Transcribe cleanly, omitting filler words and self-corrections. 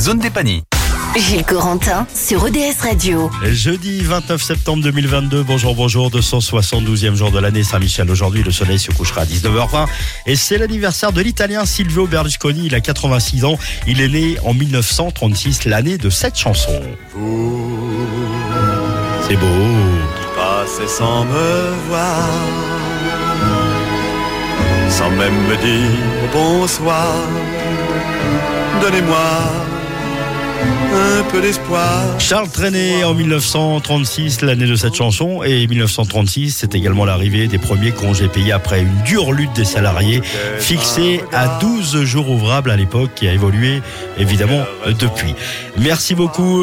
zone des paniers. Gilles Corentin sur ODS Radio. Jeudi 29 septembre 2022, bonjour, 272e jour de l'année Saint-Michel. Aujourd'hui, le soleil se couchera à 19h20 et c'est l'anniversaire de l'italien Silvio Berlusconi. Il a 86 ans, il est né en 1936, l'année de cette chanson. C'est beau. Passez sans me voir, sans même me dire bonsoir. Donnez-moi un peu d'espoir. Charles Trenet en 1936, l'année de cette chanson, et 1936, c'est également l'arrivée des premiers congés payés après une dure lutte des salariés, fixée à 12 jours ouvrables à l'époque, qui a évolué évidemment depuis. Merci beaucoup.